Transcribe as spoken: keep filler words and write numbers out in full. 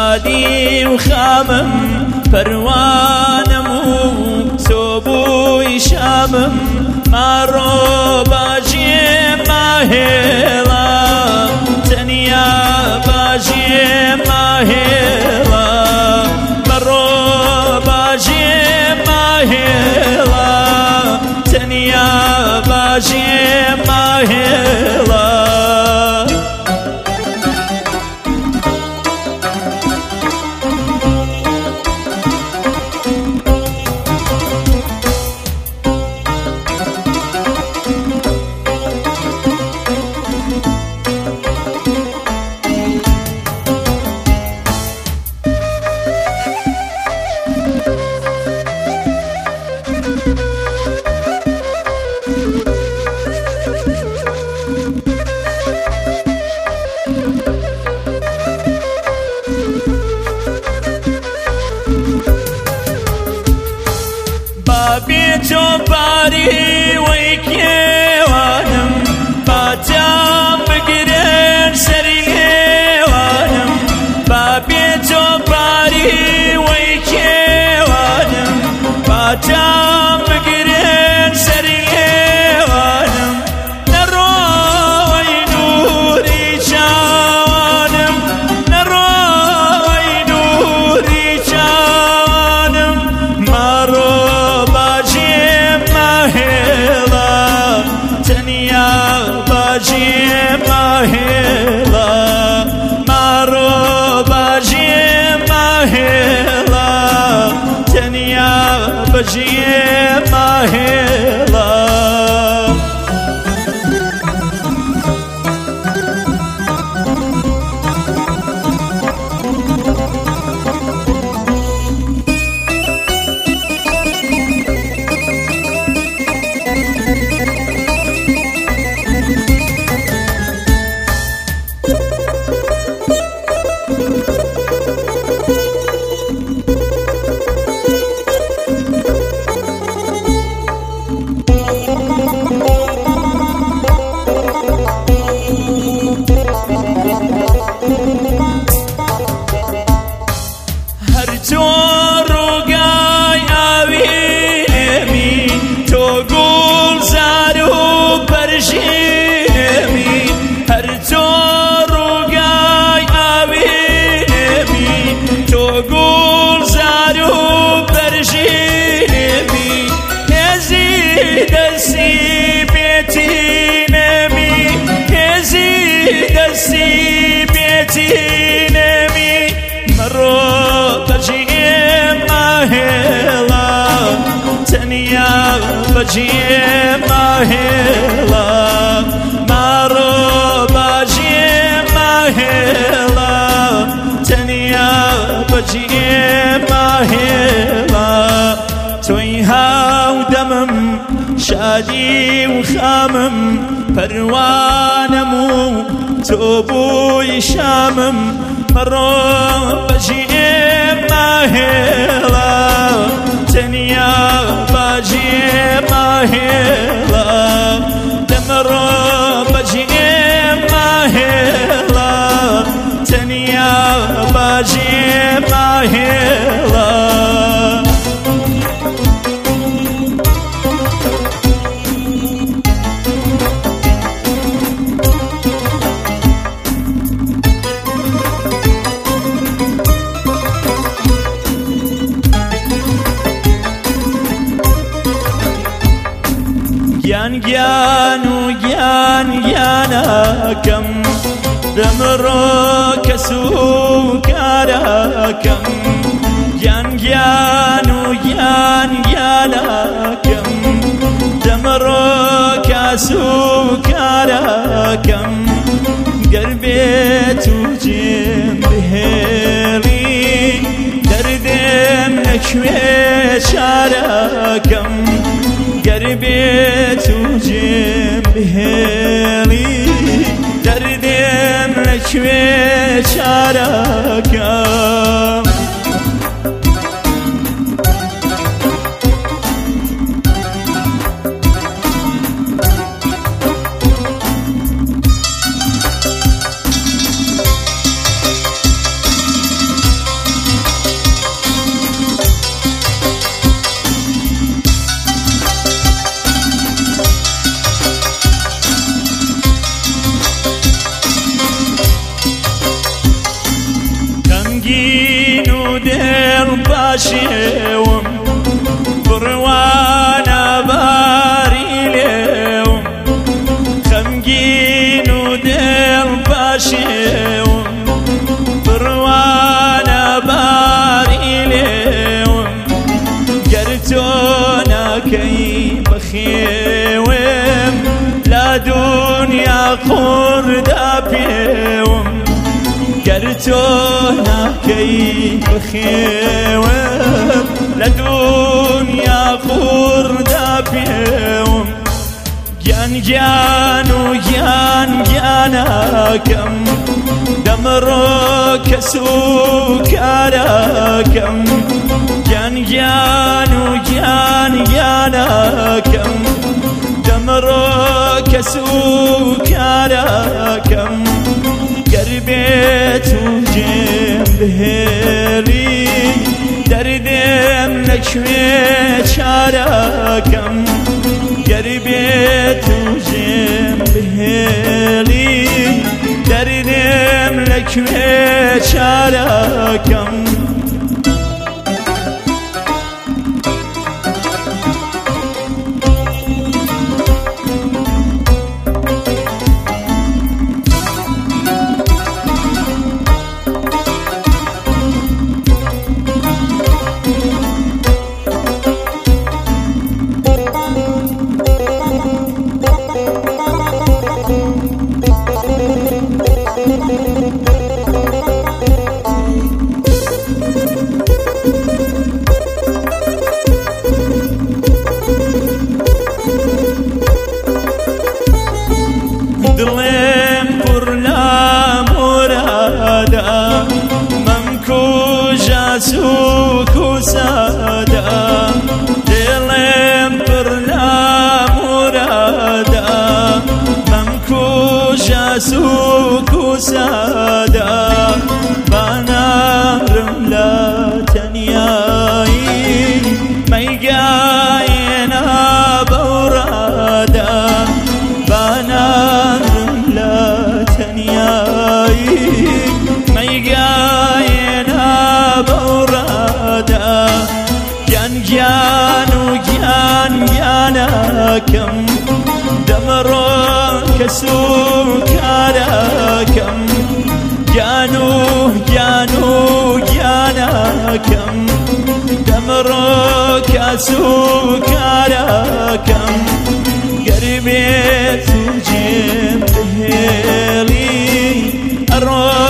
شادي وخامم پروانم و صبوی شامم مارو باجی ماهلا تنیا باجی ماهلا مارو باجی ماهلا تنیا باجی ماهلا بابيتو باري ويكيوانم باتام بقرن سريوانم بابيتو باري ويكيوانم باتام بقرن سريوانم نروي نوري جوانم نروي نوري جوانم مارو باجی ماهلا مارو باجی ماهلا تنیا باجی ماهلا باجی ماهلا مارو باجی ماهلا تنیا باجی ماهلا توی هاو دمم شادی و خامم پروانم و تو بوی شامم مارو باجی ماهلا تنیا باجی ماهلا دمرو باجی ماهلا تنیا باجی ماهلا گیان گیان و گیان گیانکم دمرو کسو کارکم گیان گیان و گیان گیانکم دمرو کسو کارکم گربیتو جیم بهلی دردم نکوی شارکم قربيت وجيم بهيلي دردم لكوي شاركم خەمگین و دڵباشێوم بڕوانە باری لێوم خەمگین و دڵباشێوم بڕوانە باری لێوم گەر تۆ ناکەی بەخێوم لە دونیا قوردا پێوم گەر تۆ ناکەی بەخێوم لە دونیا قوردا پێوم گیان گیان و گیان گیانەکەم دەمڕۆ کەس و کارەکەم گیان گیان و گیان گیانەکەم دەمڕۆ کەس و کارەکەم گەر بێت و جێم بهێڵی دەردێم لەکوێ چارەکەم گەر بێت و جێم بهێڵی دەردێم لەکوێ چارەکەم دڵێم پڕ لە مورادە مەمکوژە سووک و سادە دڵێم پڕ لە مورادە مەمکوژە سووک و سادە بانارم لە تەنیایی مەیگایێنە بەوڕادە بانارم لە تەنیایی مەیگایێنە بەوڕادە گیان گیان و گیان گیانەکەم دەمڕۆ کەس و کارەکەم گیان و گیان و گیانەکەم دەمڕۆ کەس و کارەکەم گەر بێت و جێم بهێڵی ئەڕۆ